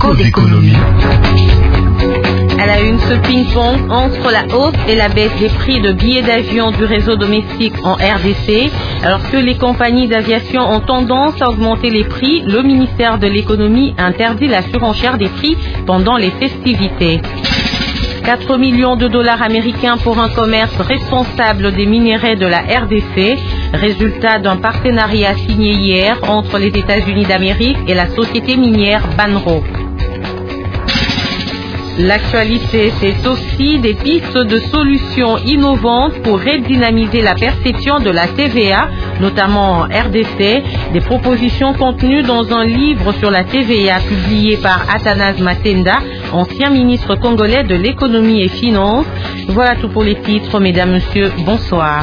Écho d'économie. À la une, ce ping-pong entre la hausse et la baisse des prix de billets d'avion du réseau domestique en RDC. Alors que les compagnies d'aviation ont tendance à augmenter les prix, le ministère de l'économie interdit la surenchère des prix pendant les festivités. 4 millions de dollars américains pour un commerce responsable des minerais de la RDC, résultat d'un partenariat signé hier entre les États-Unis d'Amérique et la société minière Banro. L'actualité, c'est aussi des pistes de solutions innovantes pour redynamiser la perception de la TVA, notamment en RDC, des propositions contenues dans un livre sur la TVA publié par Athanase Matenda, ancien ministre congolais de l'économie et finances. Voilà tout pour les titres, mesdames, messieurs, bonsoir.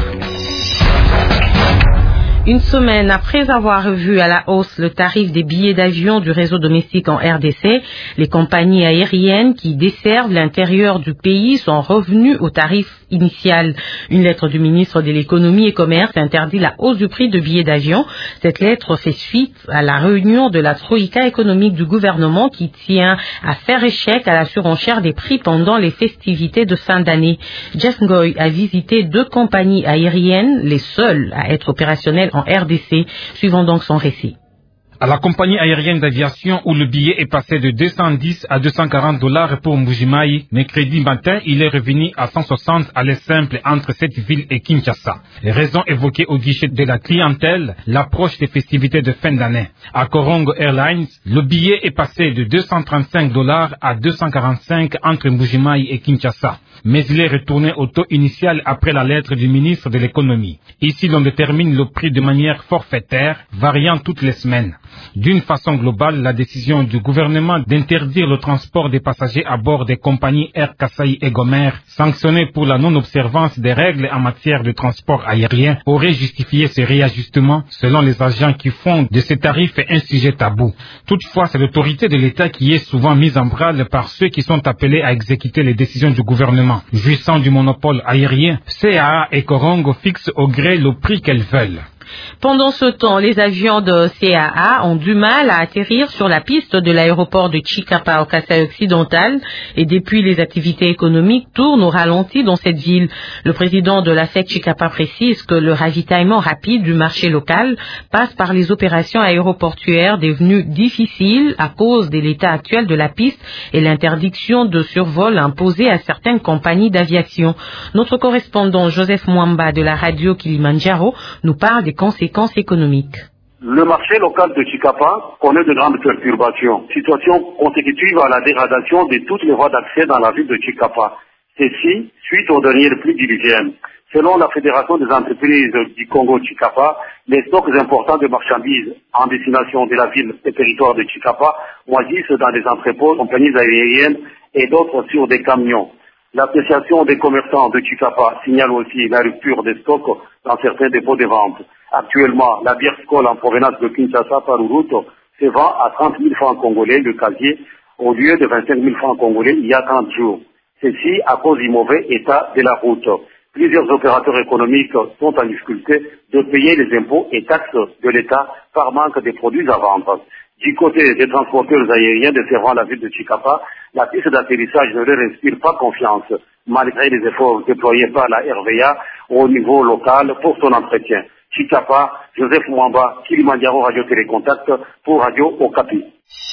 Une semaine après avoir revu à la hausse le tarif des billets d'avion du réseau domestique en RDC, les compagnies aériennes qui desservent l'intérieur du pays sont revenues au tarif initial. Une lettre du ministre de l'économie et commerce interdit la hausse du prix de billets d'avion. Cette lettre fait suite à la réunion de la troïka économique du gouvernement qui tient à faire échec à la surenchère des prix pendant les festivités de fin d'année. Jeff Ngoy a visité 2 compagnies aériennes, les seules à être opérationnelles en RDC, suivant donc son récit. À la compagnie aérienne d'aviation où le billet est passé de 210 à 240 dollars pour Mbujimayi, mercredi matin, il est revenu à 160 à l'air simple entre cette ville et Kinshasa. Les raisons évoquées au guichet de la clientèle, l'approche des festivités de fin d'année. À Korongo Airlines, le billet est passé de 235 dollars à 245 entre Mbujimayi et Kinshasa. Mais il est retourné au taux initial après la lettre du ministre de l'économie. Ici, l'on détermine le prix de manière forfaitaire, variant toutes les semaines. D'une façon globale, la décision du gouvernement d'interdire le transport des passagers à bord des compagnies Air Kasai et Gomer, sanctionnées pour la non-observance des règles en matière de transport aérien, aurait justifié ce réajustement, selon les agents qui font de ces tarifs un sujet tabou. Toutefois, c'est l'autorité de l'État qui est souvent mise en branle par ceux qui sont appelés à exécuter les décisions du gouvernement. Jouissant du monopole aérien, CAA et Korongo fixent au gré le prix qu'elles veulent. Pendant ce temps, les avions de CAA ont du mal à atterrir sur la piste de l'aéroport de Chikapa au Kasaï occidental et depuis les activités économiques tournent au ralenti dans cette ville. Le président de la SEC Chikapa précise que le ravitaillement rapide du marché local passe par les opérations aéroportuaires devenues difficiles à cause de l'état actuel de la piste et l'interdiction de survol imposée à certaines compagnies d'aviation. Notre correspondant Joseph Mwamba de la radio Kilimanjaro nous parle des conséquences économiques. Le marché local de Chikapa connaît de grandes perturbations, situation consécutive à la dégradation de toutes les voies d'accès dans la ville de Chikapa. Ceci suite aux dernières pluies diluviennes. Selon la Fédération des entreprises du Congo Chikapa, les stocks importants de marchandises en destination de la ville et territoire de Chikapa moisissent dans des entrepôts, compagnies aériennes et d'autres sur des camions. L'association des commerçants de Chikapa signale aussi la rupture des stocks dans certains dépôts de vente. Actuellement, la bière Skol en provenance de Kinshasa par route se vend à 30 000 francs congolais le casier au lieu de 25 000 francs congolais il y a 30 jours. Ceci à cause du mauvais état de la route. Plusieurs opérateurs économiques sont en difficulté de payer les impôts et taxes de l'État par manque de produits à vendre. Du côté des transporteurs aériens desservant la ville de Chikapa, la piste d'atterrissage ne leur inspire pas confiance, malgré les efforts déployés par la RVA au niveau local pour son entretien. Chikapa, Joseph Mwamba, Kilimanjaro Radio Télécontact pour Radio Okapi.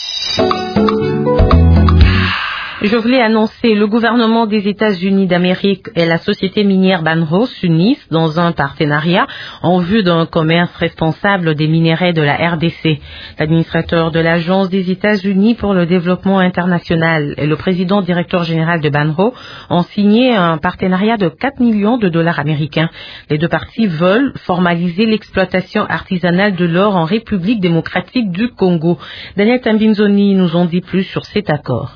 Je voulais annoncer, le gouvernement des États-Unis d'Amérique et la société minière Banro s'unissent dans un partenariat en vue d'un commerce responsable des minerais de la RDC. L'administrateur de l'Agence des États-Unis pour le développement international et le président directeur général de Banro ont signé un partenariat de 4 millions de dollars américains. Les 2 parties veulent formaliser l'exploitation artisanale de l'or en République démocratique du Congo. Daniel Tambinzoni nous en dit plus sur cet accord.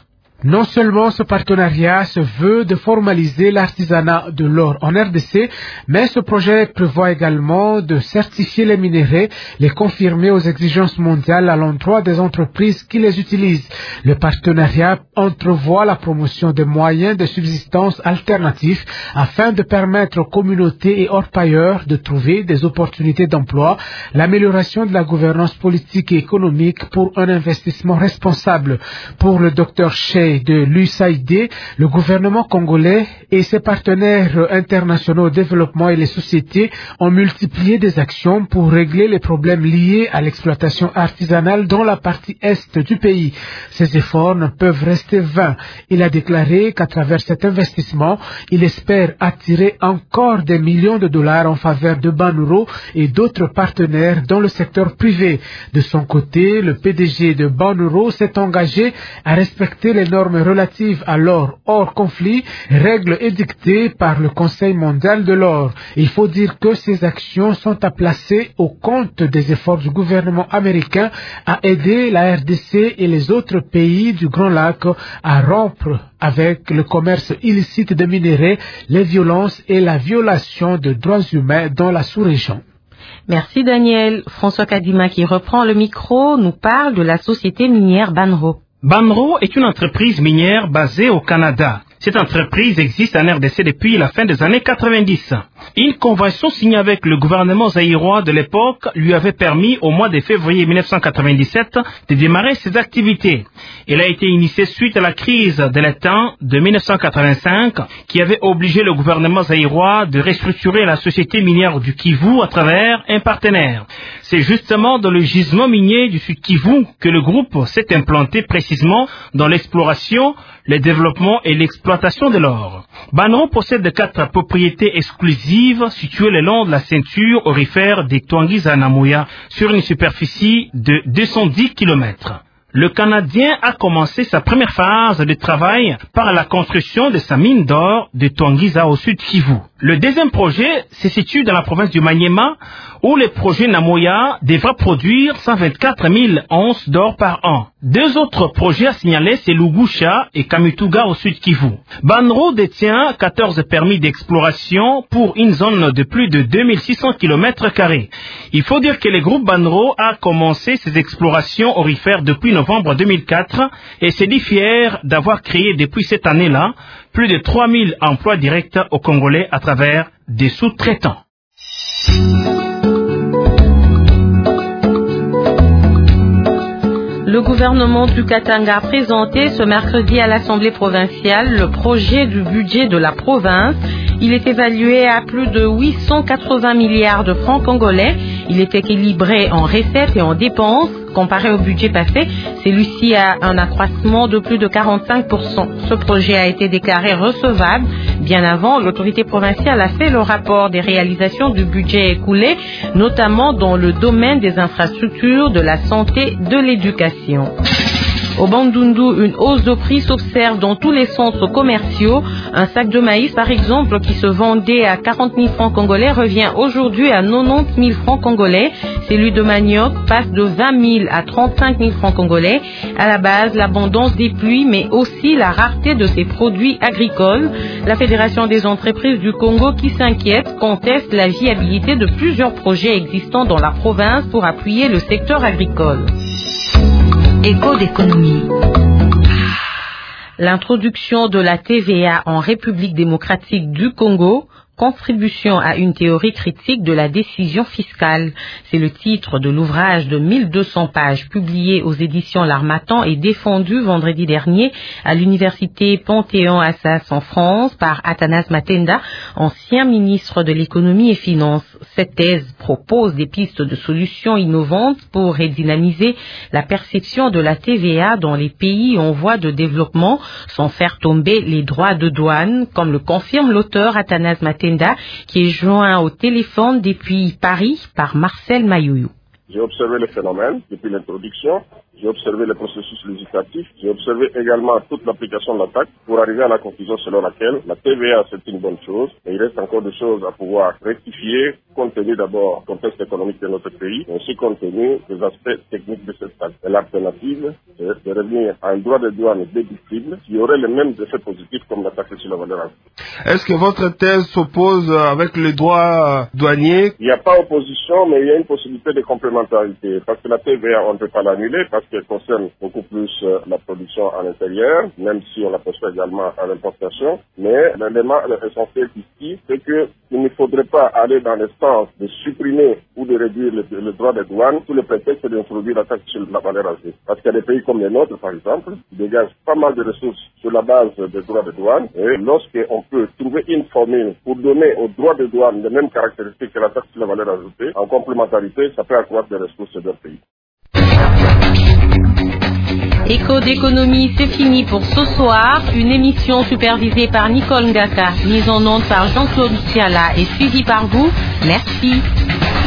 Non seulement ce partenariat se veut de formaliser l'artisanat de l'or en RDC, mais ce projet prévoit également de certifier les minéraux, les confirmer aux exigences mondiales à l'endroit des entreprises qui les utilisent. Le partenariat entrevoit la promotion des moyens de subsistance alternatifs afin de permettre aux communautés et orpailleurs de trouver des opportunités d'emploi, l'amélioration de la gouvernance politique et économique pour un investissement responsable. Pour le Dr Shea de l'USAID, le gouvernement congolais et ses partenaires internationaux au développement et les sociétés ont multiplié des actions pour régler les problèmes liés à l'exploitation artisanale dans la partie est du pays. Ces efforts ne peuvent rester vains. Il a déclaré qu'à travers cet investissement, il espère attirer encore des millions de dollars en faveur de Banuro et d'autres partenaires dans le secteur privé. De son côté, le PDG de Banuro s'est engagé à respecter les normes relatives à l'or hors conflit, règles édictées par le Conseil mondial de l'or. Il faut dire que ces actions sont à placer au compte des efforts du gouvernement américain à aider la RDC et les autres pays du Grand Lac à rompre avec le commerce illicite de minéraux, les violences et la violation de droits humains dans la sous-région. Merci Daniel. François Kadima qui reprend le micro nous parle de la société minière Banro. Banro est une entreprise minière basée au Canada. Cette entreprise existe en RDC depuis la fin des années 90. Une convention signée avec le gouvernement zaïrois de l'époque lui avait permis au mois de février 1997 de démarrer ses activités. Elle a été initiée suite à la crise de l'étang de 1985 qui avait obligé le gouvernement zaïrois de restructurer la société minière du Kivu à travers un partenaire. C'est justement dans le gisement minier du Sud Kivu que le groupe s'est implanté précisément dans l'exploration, le développement et l'exploitation de l'or. Banro possède 4 propriétés exclusives situées le long de la ceinture aurifère des Twangiza-Namuya sur une superficie de 210 km. Le Canadien a commencé sa première phase de travail par la construction de sa mine d'or de Twangiza au sud Kivu. Le deuxième projet se situe dans la province du Maniema où le projet Namoya devra produire 124 000 onces d'or par an. 2 autres projets à signaler, c'est Lugusha et Kamituga au sud Kivu. Banro détient 14 permis d'exploration pour une zone de plus de 2600 km². Il faut dire que le groupe Banro a commencé ses explorations aurifères depuis novembre 2004 et s'est dit fier d'avoir créé depuis cette année-là plus de 3000 emplois directs aux Congolais à travers des sous-traitants. Le gouvernement du Katanga a présenté ce mercredi à l'Assemblée provinciale le projet du budget de la province. Il est évalué à plus de 880 milliards de francs congolais. Il est équilibré en recettes et en dépenses. Comparé au budget passé, celui-ci a un accroissement de plus de 45%. Ce projet a été déclaré recevable. Bien avant, l'autorité provinciale a fait le rapport des réalisations du budget écoulé, notamment dans le domaine des infrastructures, de la santé, de l'éducation. Au Bandundu, une hausse de prix s'observe dans tous les centres commerciaux. Un sac de maïs, par exemple, qui se vendait à 40 000 francs congolais, revient aujourd'hui à 90 000 francs congolais. Celui de manioc passe de 20 000 à 35 000 francs congolais. À la base, l'abondance des pluies, mais aussi la rareté de ces produits agricoles. La Fédération des entreprises du Congo, qui s'inquiète, conteste la viabilité de plusieurs projets existants dans la province pour appuyer le secteur agricole. Écho d'économie. L'introduction de la TVA en République démocratique du Congo, contribution à une théorie critique de la décision fiscale. C'est le titre de l'ouvrage de 1200 pages publié aux éditions L'Harmattan et défendu vendredi dernier à l'université Panthéon-Assas en France par Athanase Matenda, ancien ministre de l'économie et finances. Cette thèse propose des pistes de solutions innovantes pour redynamiser la perception de la TVA dans les pays en voie de développement sans faire tomber les droits de douane, comme le confirme l'auteur Athanase Matenda, qui est joint au téléphone depuis Paris par Marcel Mayouyou. J'ai observé le phénomène depuis l'introduction j'ai observé le processus législatif, j'ai observé également toute l'application de la taxe pour arriver à la conclusion selon laquelle la TVA c'est une bonne chose, mais il reste encore des choses à pouvoir rectifier compte tenu d'abord du contexte économique de notre pays, mais aussi compte tenu des aspects techniques de cette taxe. Et l'alternative, c'est de revenir à un droit de douane déductible qui aurait les mêmes effets positifs comme la taxe sur la valeur ajoutée. Est-ce que votre thèse s'oppose avec le droit douanier? Il n'y a pas opposition, mais il y a une possibilité de complémentarité. Parce que la TVA, on ne peut pas l'annuler parce qu'elle concerne beaucoup plus la production à l'intérieur, même si on la possède également à l'importation. Mais l'élément essentiel ici, c'est qu'il ne faudrait pas aller dans le sens de supprimer ou de réduire le droit de douane sous le prétexte d'introduire la taxe sur la valeur ajoutée. Parce qu'il y a des pays comme les nôtres, par exemple, qui dégagent pas mal de ressources sur la base des droits de douane. Et lorsqu'on peut trouver une formule pour donner aux droits de douane les mêmes caractéristiques que la taxe sur la valeur ajoutée, en complémentarité, ça peut accroître les ressources d'un pays. Écho d'économie, c'est fini pour ce soir. Une émission supervisée par Nicole Ngaka, mise en onde par Jean-Claude Tiala et suivie par vous. Merci.